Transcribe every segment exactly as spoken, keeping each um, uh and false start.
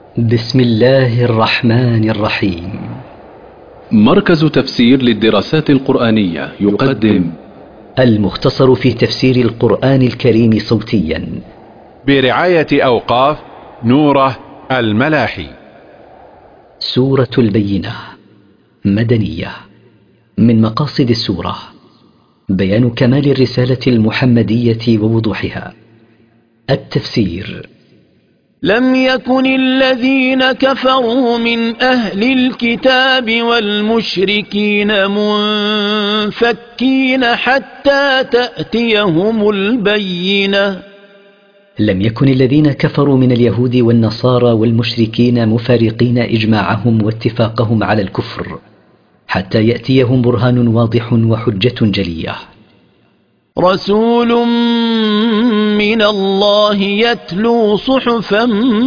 بسم الله الرحمن الرحيم. مركز تفسير للدراسات القرآنية يقدم المختصر في تفسير القرآن الكريم صوتيا برعاية أوقاف نوره الملاحي. سورة البينة مدنية. من مقاصد السورة بيان كمال الرسالة المحمدية ووضوحها. التفسير: لم يكن الذين كفروا من أهل الكتاب والمشركين منفكين حتى تأتيهم البينة. لم يكن الذين كفروا من اليهود والنصارى والمشركين مفارقين إجماعهم واتفاقهم على الكفر حتى يأتيهم برهان واضح وحجة جلية. رسول من الله يتلو صحفا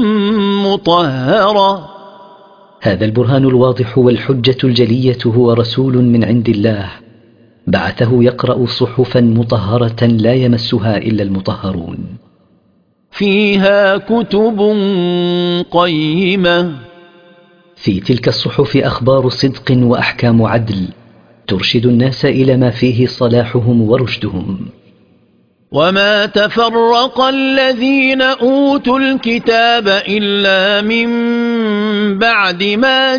مطهرة. هذا البرهان الواضح والحجة الجلية هو رسول من عند الله بعثه يقرأ صحفا مطهرة لا يمسها إلا المطهرون. فيها كتب قيمة. في تلك الصحف أخبار صدق وأحكام عدل ترشد الناس إلى ما فيه صلاحهم ورشدهم. وما تفرق الذين أوتوا الكتاب إلا من بعد ما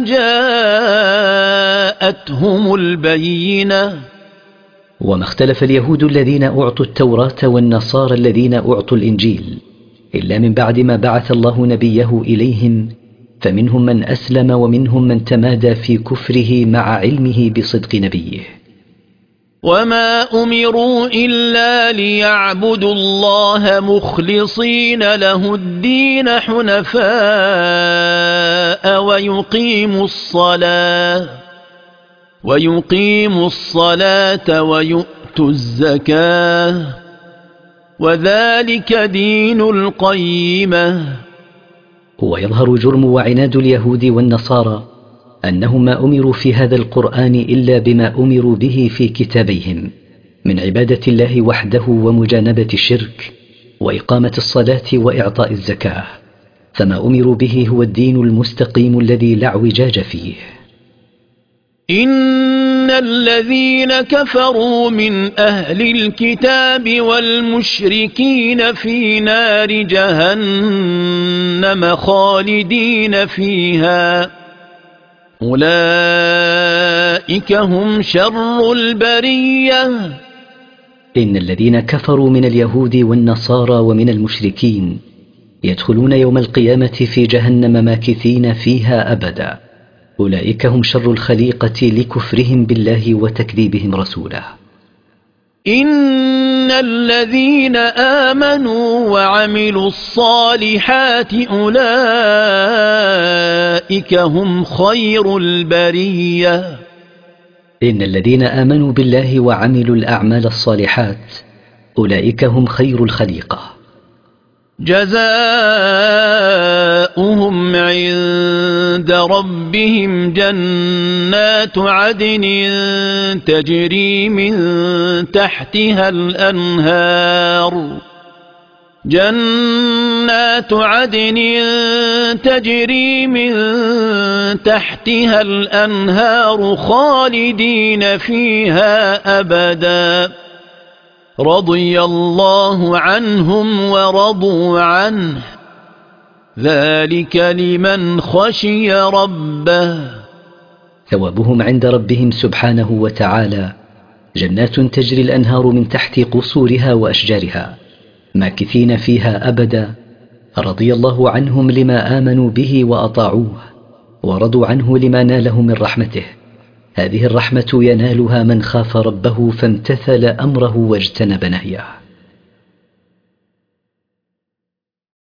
جاءتهم البينة. وما اختلف اليهود الذين أعطوا التوراة والنصارى الذين أعطوا الإنجيل إلا من بعد ما بعث الله نبيه إليهم، فمنهم من أسلم ومنهم من تمادى في كفره مع علمه بصدق نبيه. وما أمروا إلا ليعبدوا الله مخلصين له الدين حنفاء ويقيموا الصلاة ويقيموا الصلاة ويؤتوا الزكاة وذلك دين القيمة. ويظهر جرم وعناد اليهود والنصارى أنهم ما أمروا في هذا القرآن إلا بما أمروا به في كتابيهم من عبادة الله وحده ومجانبة الشرك وإقامة الصلاة وإعطاء الزكاة، فما أمروا به هو الدين المستقيم الذي لا اعوجاج فيه. إن الذين كفروا من أهل الكتاب والمشركين في نار جهنم خالدين فيها أولئك هم شر البرية. إن الذين كفروا من اليهود والنصارى ومن المشركين يدخلون يوم القيامة في جهنم ماكثين فيها أبدا، أولئك هم شر الخليقة لكفرهم بالله وتكذيبهم رسوله. إن الذين آمنوا وعملوا الصالحات أولئك هم خير البرية. إن الذين آمنوا بالله وعملوا الأعمال الصالحات أولئك هم خير الخليقة. جزاؤهم عند ربهم جنات عدن تجري من تحتها الأنهار جنات عدن تجري من تحتها الأنهار خالدين فيها أبدا رضي الله عنهم ورضوا عنه ذلك لمن خشي ربه. ثوابهم عند ربهم سبحانه وتعالى جنات تجري الأنهار من تحت قصورها وأشجارها ماكثين فيها أبدا، رضي الله عنهم لما آمنوا به وأطاعوه ورضوا عنه لما ناله من رحمته. هذه الرحمة ينالها من خاف ربه فامتثل أمره واجتنب نهيه.